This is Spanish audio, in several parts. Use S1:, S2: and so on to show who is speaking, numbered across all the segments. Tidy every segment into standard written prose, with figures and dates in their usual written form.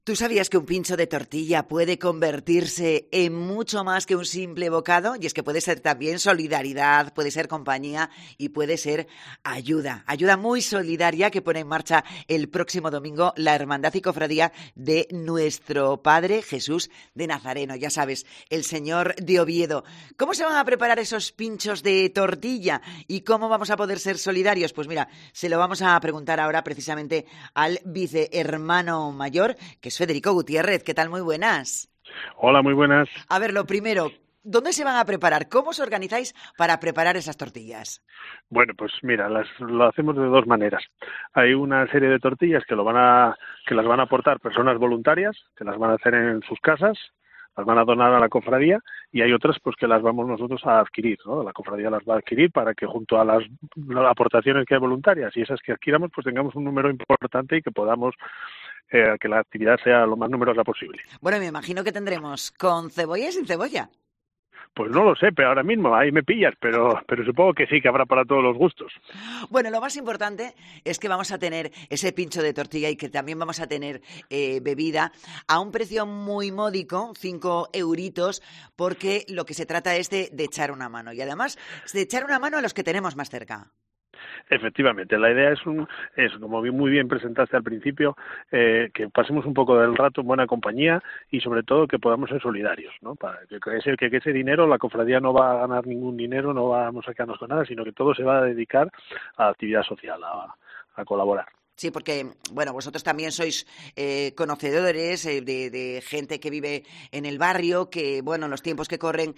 S1: ¿Tú sabías que un pincho de tortilla puede convertirse en mucho más que un simple bocado? Y es que puede ser también solidaridad, puede ser compañía y puede ser ayuda. Ayuda muy solidaria que pone en marcha el próximo domingo la Hermandad y Cofradía de nuestro Padre Jesús de Nazareno. Ya sabes, el Señor de Oviedo. ¿Cómo se van a preparar esos pinchos de tortilla? ¿Y cómo vamos a poder ser solidarios? Pues mira, se lo vamos a preguntar ahora precisamente al vicehermano mayor, que es Federico Gutiérrez. ¿Qué tal? Muy buenas.
S2: Hola, muy buenas.
S1: A ver, lo primero, ¿dónde se van a preparar? ¿Cómo os organizáis para preparar esas tortillas?
S2: Bueno, pues mira, lo hacemos de dos maneras. Hay una serie de tortillas que las van a aportar personas voluntarias, que las van a hacer en sus casas, las van a donar a la cofradía, y hay otras pues que las vamos nosotros a adquirir, ¿no? La cofradía las va a adquirir para que junto a las aportaciones que hay voluntarias y esas que adquiramos, pues tengamos un número importante y que podamos que la actividad sea lo más numerosa posible.
S1: Bueno, me imagino que tendremos con cebolla y sin cebolla.
S2: Pues no lo sé, pero ahora mismo ahí me pillas, pero supongo que sí, que habrá para todos los gustos.
S1: Bueno, lo más importante es que vamos a tener ese pincho de tortilla y que también vamos a tener bebida a un precio muy módico, 5 euritos, porque lo que se trata es de echar una mano y además de echar una mano a los que tenemos más cerca.
S2: Efectivamente, la idea es como muy bien presentaste al principio, que pasemos un poco del rato en buena compañía y sobre todo que podamos ser solidarios, ¿no? Para que ese dinero, la cofradía no va a ganar ningún dinero, no vamos a quedarnos con nada, sino que todo se va a dedicar a la actividad social, a colaborar.
S1: Sí, porque, bueno, vosotros también sois conocedores de gente que vive en el barrio, que, bueno, en los tiempos que corren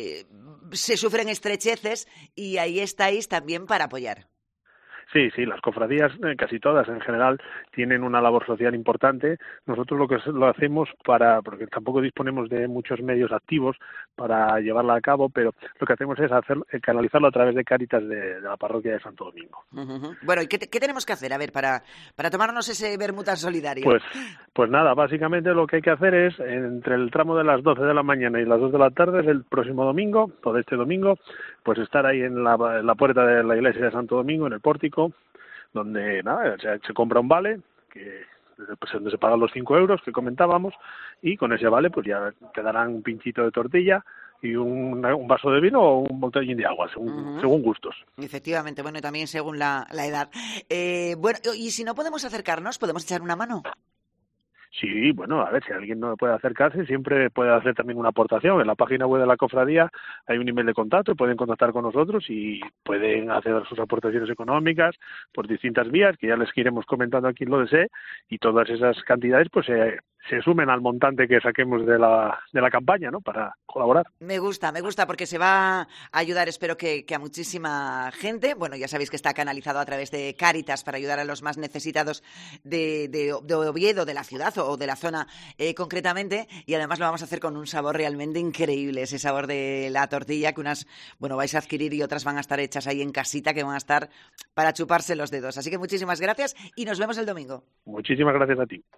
S1: se sufren estrecheces y ahí estáis también para apoyar.
S2: Sí, las cofradías, casi todas en general, tienen una labor social importante. Nosotros lo hacemos porque tampoco disponemos de muchos medios activos para llevarla a cabo, pero lo que hacemos es canalizarlo a través de Cáritas de la parroquia de Santo Domingo.
S1: Uh-huh. Bueno, ¿y qué tenemos que hacer? A ver, para tomarnos ese vermut tan solidario.
S2: Pues nada, básicamente lo que hay que hacer es, entre el tramo de las 12 de la mañana y las 2 de la tarde, el próximo domingo, o de este domingo, pues estar ahí en la puerta de la iglesia de Santo Domingo, en el pórtico, donde nada, se compra un vale, donde se pagan los 5 euros que comentábamos, y con ese vale pues ya te darán un pinchito de tortilla y un vaso de vino o un botellín de agua, según gustos.
S1: Efectivamente, bueno, y también según la edad. Bueno, y si no podemos acercarnos, ¿podemos echar una mano?
S2: Sí, bueno, a ver, si alguien no puede acercarse, siempre puede hacer también una aportación. En la página web de la cofradía hay un email de contacto, pueden contactar con nosotros y pueden hacer sus aportaciones económicas por distintas vías, que ya les iremos comentando a quien lo desee, y todas esas cantidades pues se sumen al montante que saquemos de la campaña, ¿no?, para colaborar.
S1: Me gusta, porque se va a ayudar, espero que a muchísima gente. Bueno, ya sabéis que está canalizado a través de Cáritas para ayudar a los más necesitados de Oviedo, de la ciudad o de la zona concretamente, y además lo vamos a hacer con un sabor realmente increíble, ese sabor de la tortilla que unas, bueno, vais a adquirir y otras van a estar hechas ahí en casita, que van a estar para chuparse los dedos. Así que muchísimas gracias y nos vemos el domingo.
S2: Muchísimas gracias a ti.